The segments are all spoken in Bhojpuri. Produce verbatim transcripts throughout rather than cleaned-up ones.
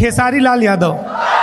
खेसारी लाल यादव।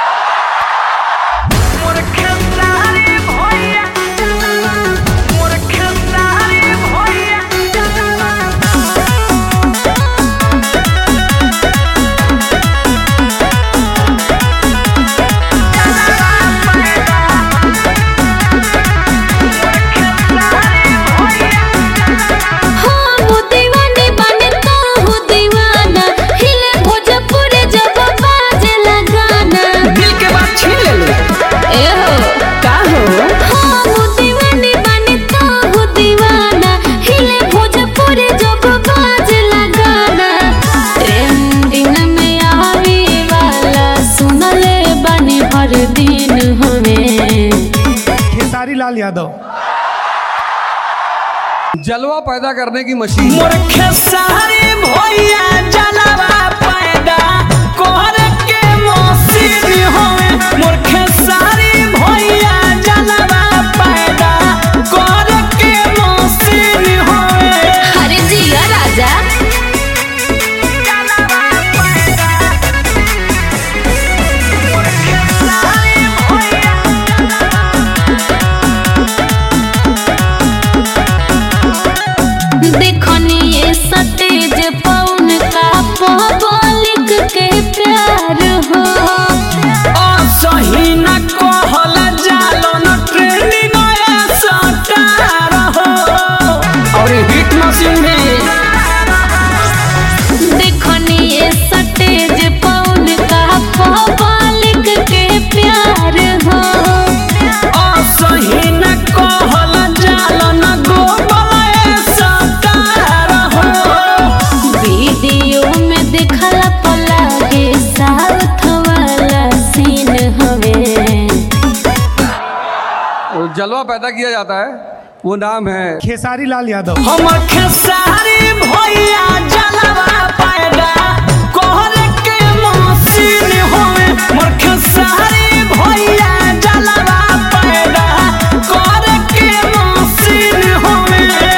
खेसारी लाल यादव। जलवा पैदा करने की मशीन। मोर खेसारी भैया जलवा पैदा करे के मशीन होवे। मोर खेसारी भैया जलवा पैदा करे के मशीन होवे। अरे जिया राजा सतेज पौन का पब्लिक के प्यार हो सही न कहल जालो न ट्रेंडिंग सटार हो और हिट मशीन में देखनी सतेज पौन का पब्लिक के प्यार हो सही न कहल जालो न वीडियो में देखला पलागे साउथ वाला सीन हवे। जलवा पैदा किया जाता है, वो नाम है खेसारी लाल यादव। हम खेसारी भैया जलवा पैदा करे के मशीन होवे। मोर खेसारी भैया जलवा पैदा करे के मशीन होवे।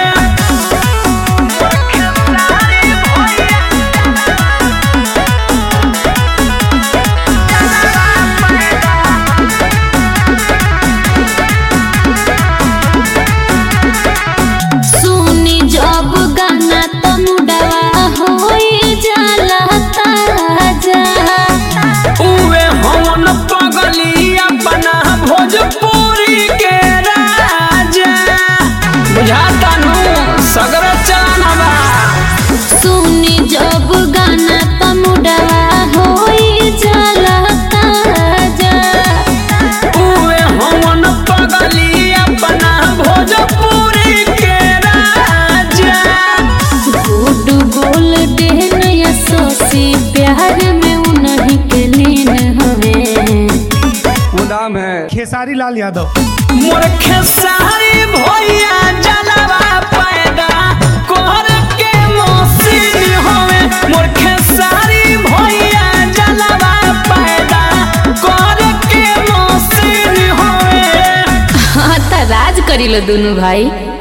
भोजपुरी के राजा बुझाता नु सगर चानवा। सुनी जब गाना तमुडवा होई जाला ताजा। उवे हमन पगली अपना भोजपुरी के राजा। गुड गोल देन या सोसी प्यार में उन्हीं के लीन हवे। वो नाम है खेसारी लाल यादव। मोर खेसारी भैया जलवा पैदा करे के मशीन होवे। मोर खेसारी भैया जलवा पैदा करे के मशीन होवे। हाँ त राज करी लो दोनों भाई।